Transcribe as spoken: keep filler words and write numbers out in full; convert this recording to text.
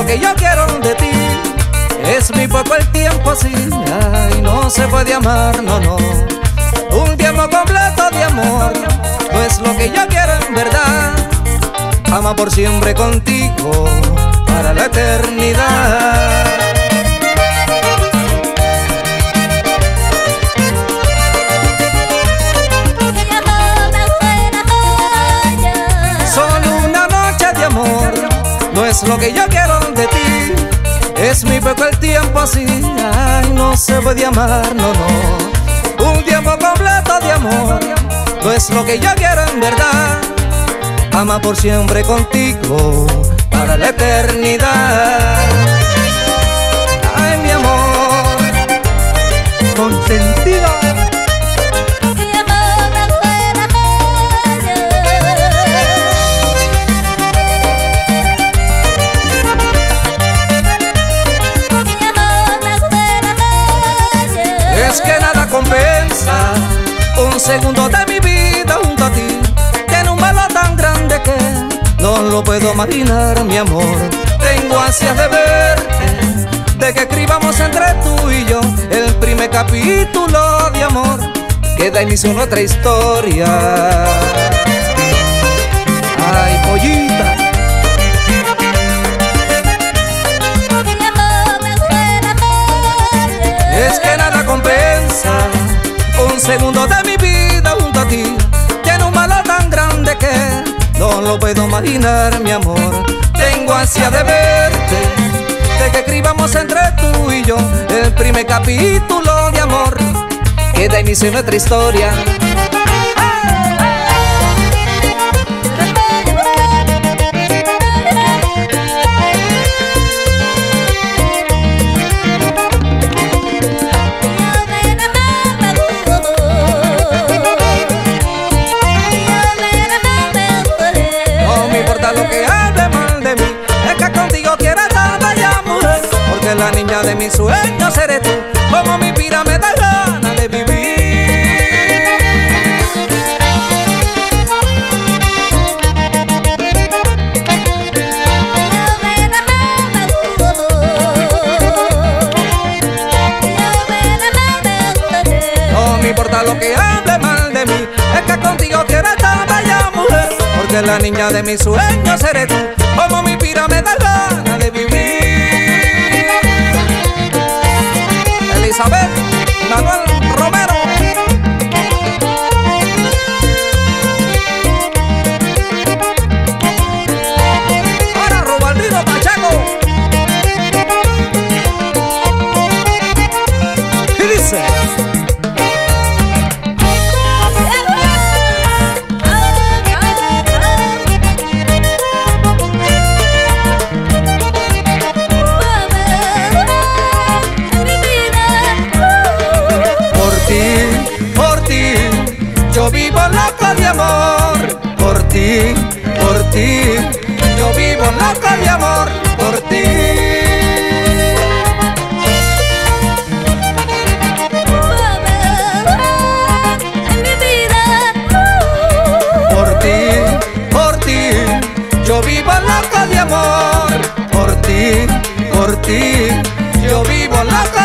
que yo quiero de ti. Es muy poco el tiempo así, ay, no se puede amar, no, no. Un tiempo completo de amor no es lo que yo quiero en verdad. Ama por siempre contigo para la eternidad. Solo una noche de amor no es lo que yo quiero de ti. Es muy poco el tiempo así, ay, no se puede amar, no, no. Un tiempo completo de amor no es lo que yo quiero en verdad. Ama por siempre contigo para la eternidad. Ay, mi amor consentido. Es que nada compensa un segundo de mi vida junto a ti. Tiene un valor tan grande que no lo puedo imaginar, mi amor. Tengo ansias de verte, de que escribamos entre tú y yo el primer capítulo de amor que da inicio a nuestra historia. Ay, pollita. Es que nada compensa un segundo de mi vida junto a ti. Tiene un valor tan grande que no lo puedo imaginar, mi amor. Tengo ansia de verte, de que escribamos entre tú y yo el primer capítulo de amor que da inicio a nuestra historia. Lo que hable mal de mí, es que contigo quiero estar ya, mujer. Porque la niña de mis sueños eres tú, como mi vida me da ganas de vivir. No me importa lo que hable mal de mí, es que contigo quiero estar ya, mujer. Porque la niña de mis sueños eres tú, como mi vida me da ganas de vivir. Elizabeth Manuel Romero. Ahora Robaldino Pacheco. Y dice: yo vivo loco de amor por ti, por ti. Yo vivo loco de amor por ti. Por ti, por ti. Yo vivo loco de amor por ti, por ti. Yo vivo loco